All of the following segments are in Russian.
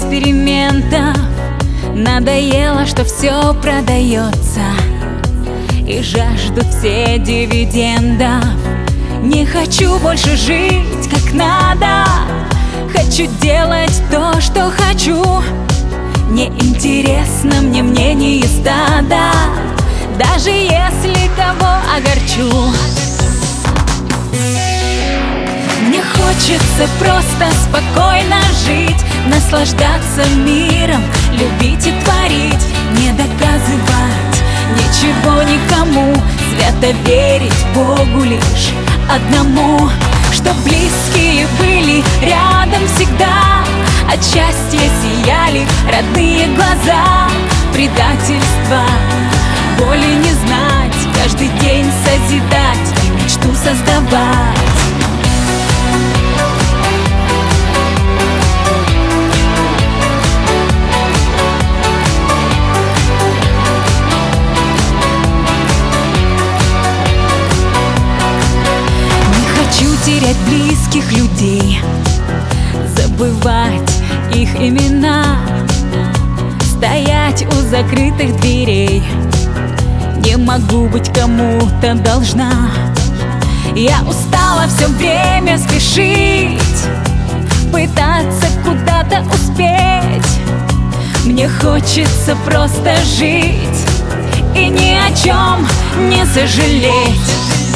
экспериментов. Надоело, что все продается, и жаждут все дивидендов. Не хочу больше жить как надо, хочу делать то, что хочу. Не интересно мне мнение стада, даже если кого огорчу. Мне хочется просто спокойно жить, наслаждаться миром, любить и творить, не доказывать ничего никому, свято верить Богу лишь одному, чтоб близкие были рядом всегда, от счастья сияли родные глаза. Предательства боли не знать, каждый день созидать и мечту создавать. Терять близких людей, забывать их имена, стоять у закрытых дверей. Не могу быть кому-то должна. Я устала все время спешить, пытаться куда-то успеть. Мне хочется просто жить и ни о чем не сожалеть.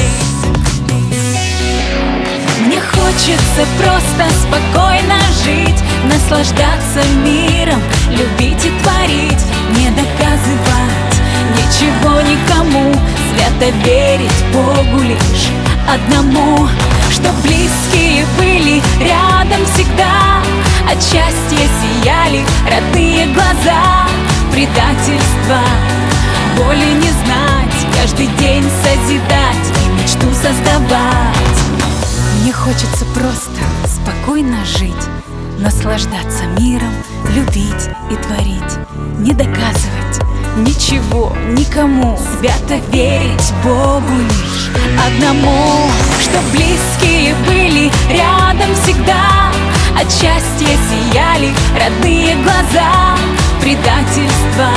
Мне хочется просто спокойно жить, наслаждаться миром, любить и творить, не доказывать ничего никому, свято верить Богу лишь одному, чтоб близкие были рядом всегда, от счастья сияли родные глаза. Предательства боли не знать, каждый день созидать и мечту создавать. Мне хочется просто спокойно жить, наслаждаться миром, любить и творить, не доказывать ничего никому, свято верить Богу лишь одному, чтоб близкие были рядом всегда, от счастья сияли родные глаза. Предательства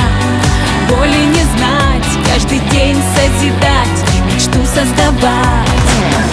боли не знать, каждый день созидать и мечту создавать.